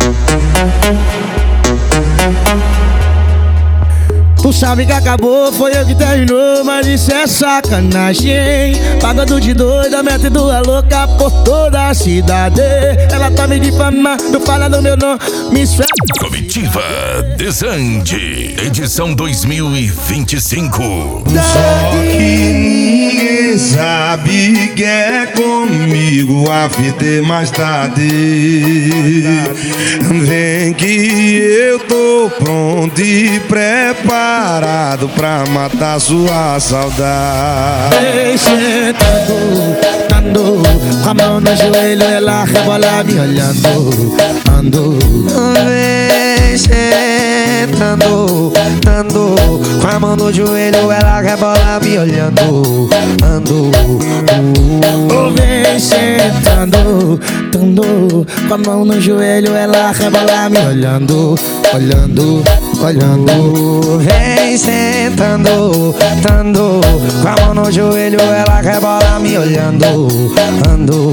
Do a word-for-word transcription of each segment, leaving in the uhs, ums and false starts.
Tu sabe que acabou, foi eu que terminou, mas isso é sacanagem. Pagando de doida, metendo a louca por toda a cidade. Ela tá me difamando, falando meu nome, me esfrega. Comitiva Desande, edição dois mil e vinte e cinco. Só que ninguém sabe que é comigo a fita é mais tarde. Vem que eu tô pronto e preparado pra matar sua saudade. Vem sentando, dando, com a mão no joelho, ela rebola me olhando, ando. Vem sentando, dando, com a mão no joelho, ela rebola me olhando, ando. Oh, vem sentando, dando, com a mão no joelho, ela rebola me olhando, olhando, olhando. Vem sentando, dando, com a mão no joelho, ela rebola me olhando, ando.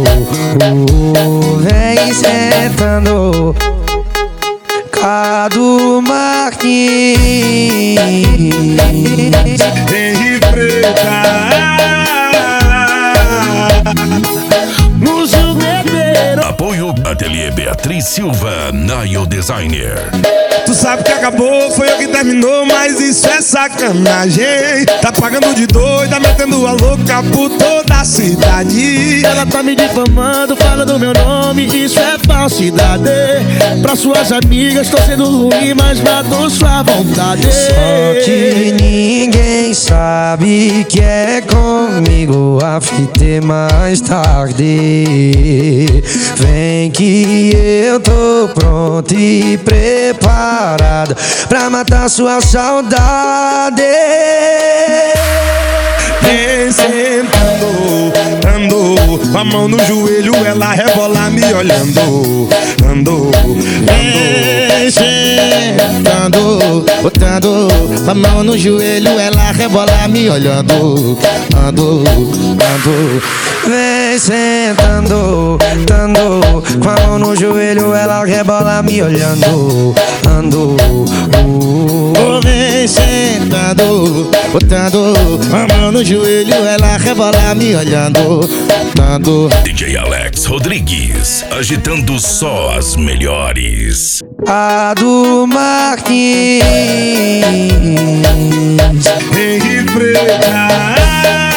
Vem sentando, Cadu Martins. Vem preta No joelho. Apoio Ateliê Beatriz Silva, Nail Designer. Tu sabe que acabou, foi eu que terminou, mas isso é sacanagem. Tá pagando de doida, metendo a louca por toda a cidade. Ela tá me difamando, falando meu nome, isso é falsidade. Pra suas amigas tô sendo ruim, mas matou sua vontade. Só que ninguém sabe que é comigo a fita é mais tarde. Vem que eu tô pronto e preparado pra matar sua saudade. Vem sentando, andou, com a mão no joelho, ela rebola me olhando, andou, andou. Vem sentando, botando a mão no joelho, ela rebola me olhando, ando, ando. Vem sentando, dando, com a mão no joelho, ela rebola me olhando, ando. Oh, vem sentando, botando a mão no joelho, ela rebola me olhando, ando. D J Alex Rodrigues, agitando só as melhores. Cadu Martins. Vem preta